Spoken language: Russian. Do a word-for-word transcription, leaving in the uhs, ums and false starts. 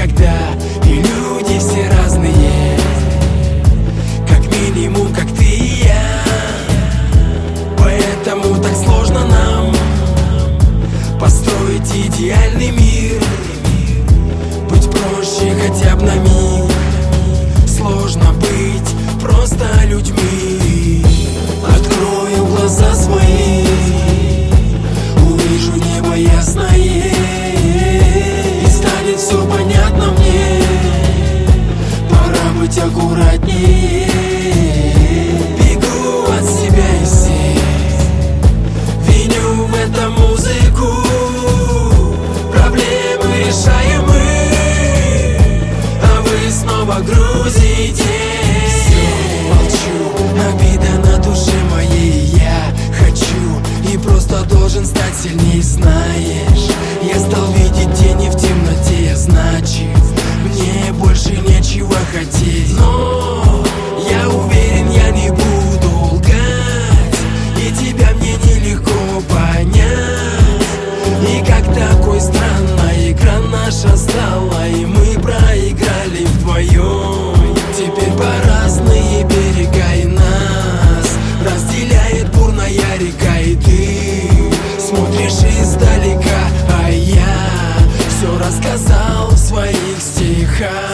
никогда. И люди все разные, как минимум, как ты и я. Поэтому так сложно нам построить идеальный мир. Быть проще хотя бы на миг. Сложно быть просто людьми. Открою глаза свои, увижу небо ясное, и станет все понятно мне. Пора быть аккуратнее. Бегу от себя и всех, виню в этом музыку. Проблемы решаем мы, а вы снова грузите. Все, молчу, обида на душе моей. Я хочу и просто должен стать сильней. Знаешь, я стал видеть тени в темноте. Значит, мне больше нечего хотеть. Но я уверен, я не буду лгать, и тебя мне нелегко понять. И как такой странная игра наша стала, и мы проиграли вдвоем. Теперь по разные берега, и нас разделяет бурная река. И ты смотришь издалека, а я все рассказал в своих стихах.